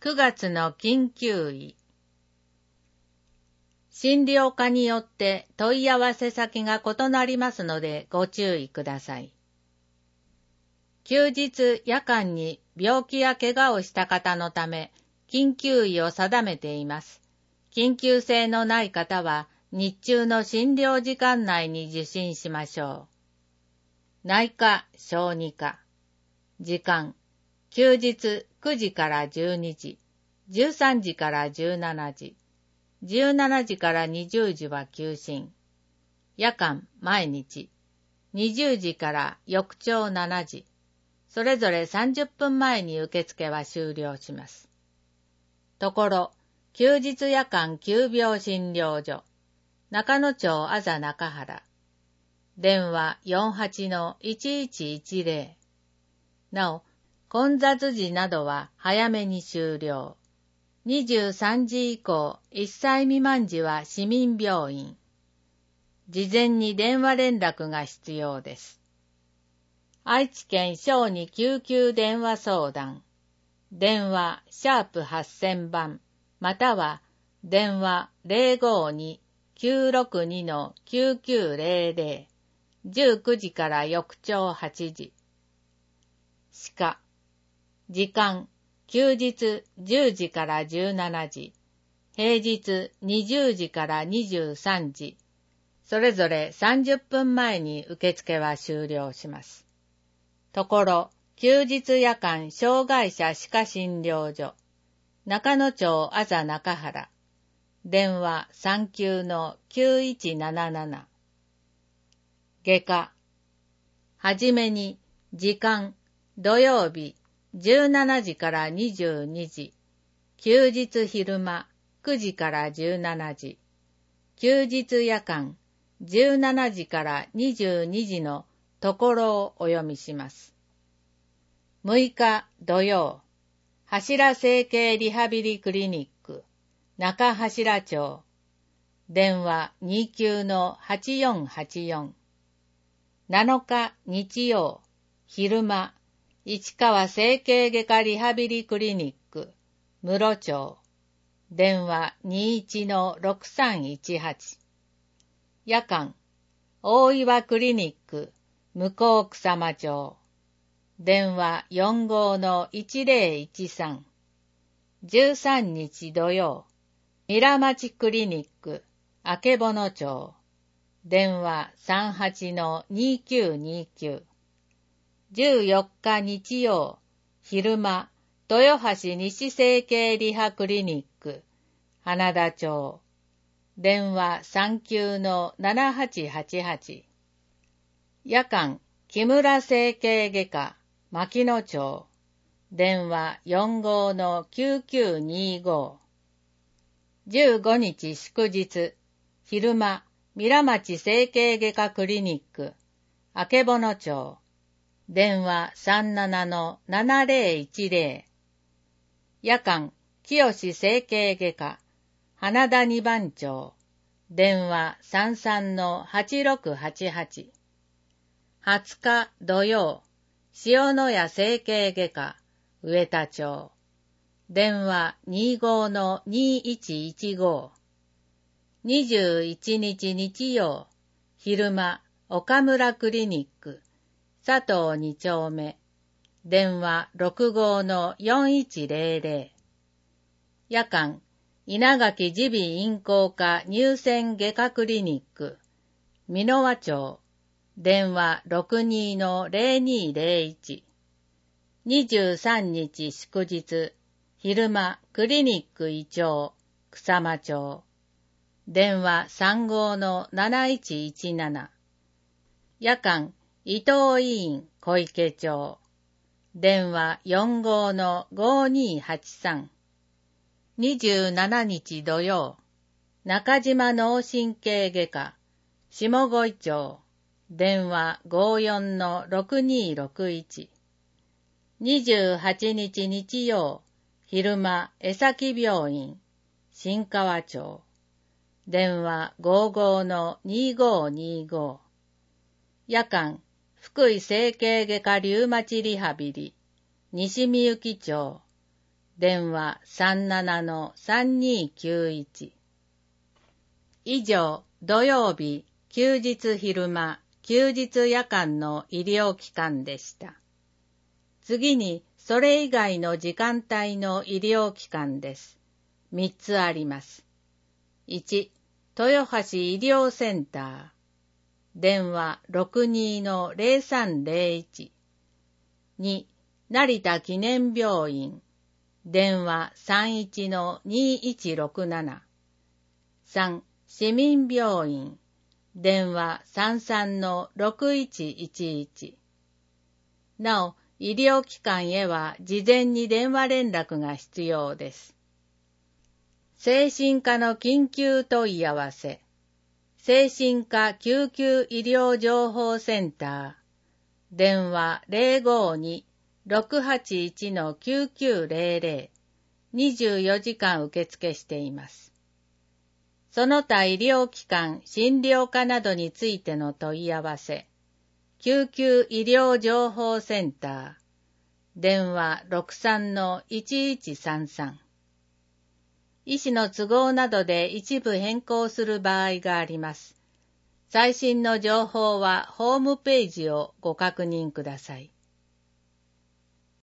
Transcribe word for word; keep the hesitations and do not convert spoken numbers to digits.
くがつの緊急医。診療科によって問い合わせ先が異なりますのでご注意ください。休日夜間に病気や怪我をした方のため緊急医を定めています。緊急性のない方は日中の診療時間内に受診しましょう。内科・小児科。時間。休日くじからじゅうにじ、じゅうさんじからじゅうしちじ、じゅうしちじからにじゅうじは休診。夜間毎日、にじゅうじから翌朝しちじ、それぞれさんじゅっぷんまえに受付は終了します。ところ、休日夜間急病診療所、中野町あざ中原。電話 よんはちのいちいちいちゼロ。なお、混雑時などは早めに終了。にじゅうさんじ以降、いっさい未満時は市民病院。事前に電話連絡が必要です。愛知県小児救急電話相談。電話シャープはっせんばん、または電話 ゼロごに きゅうろくに きゅうきゅうゼロゼロ、じゅうくじから翌朝はちじ。歯科。時間、休日じゅうじからじゅうしちじ、平日にじゅうじからにじゅうさんじ、それぞれさんじゅっぷんまえに受付は終了します。ところ、休日夜間障害者歯科診療所、中野町あざ中原、電話 さんきゅうのきゅういちなななな。外科。はじめに、時間、土曜日、じゅうしちじからにじゅうにじ、休日昼間くじからじゅうしちじ、休日夜間じゅうしちじからにじゅうにじのところをお読みします。むいか土曜、柱整形リハビリクリニック、中柱町、電話 にきゅうのはちよんはちよん。なのか日曜、昼間、市川整形外科リハビリクリニック、室町、電話 にいちのろくさんいちはち。夜間、大岩クリニック、向こう草間町、電話 よんごのいちゼロいちさん。じゅうさんにち土曜、ミ町クリニック、あけぼの町、電話 さんはちのにきゅうにきゅう。じゅうよっか日曜、昼間、豊橋西整形リハクリニック、花田町、電話 さんきゅうのななはちはちはち。夜間、木村整形外科、牧野町、電話 よんごのきゅうきゅうにご。じゅうごにち祝日、昼間、ミ町整形外科クリニック、あけぼの町、電話 さんななのななゼロいちゼロ。夜間、清整形外科、花田二番町、電話 さんさんのはちろくはちはち。はつか土曜、塩谷整形外科、上田町、電話 にじゅうごのにいちいちご。にじゅういちにち日曜、昼間、岡村クリニック、佐藤に丁目、電話 ろくごのよんいちゼロゼロ。夜間、稲垣耳鼻咽喉科乳腺外科クリニック、美濃和町、電話 ろくにのゼロにゼロいち。にじゅうさんにち祝日、昼間クリニック医長、草間町、電話 さんごのなないちいちなな。夜間、伊藤医院小池町、電話 よんごのごにはちさん。にじゅうしちにち土曜、中島脳神経外科、下五井町、電話 ごじゅうよんのろくにろくいち。にじゅうはちにち日曜、昼間江崎病院、新川町、電話 ごじゅうごのにごにご。夜間、福井整形外科リウマチリハビリ、西みゆき町、 電話 さんななのさんにーきゅういち。以上、土曜日、休日昼間、休日夜間の医療機関でした。次に、それ以外の時間帯の医療機関です。みっつあります。いち、豊橋医療センター。電話 ろくにーのぜろさんぜろいち。に、成田記念病院。電話 さんいちのにいちろくなな。さん、市民病院。電話 さんさんのろくいちいちいち。なお、医療機関へは事前に電話連絡が必要です。精神科の緊急問い合わせ。精神科救急医療情報センター。電話 ぜろごにろくはちいちのきゅうきゅうぜろぜろ。にじゅうよじかん受付しています。その他医療機関、診療科などについての問い合わせ。救急医療情報センター。電話 ろくさんのいちいちさんさん。医師の都合などで一部変更する場合があります。最新の情報はホームページをご確認ください。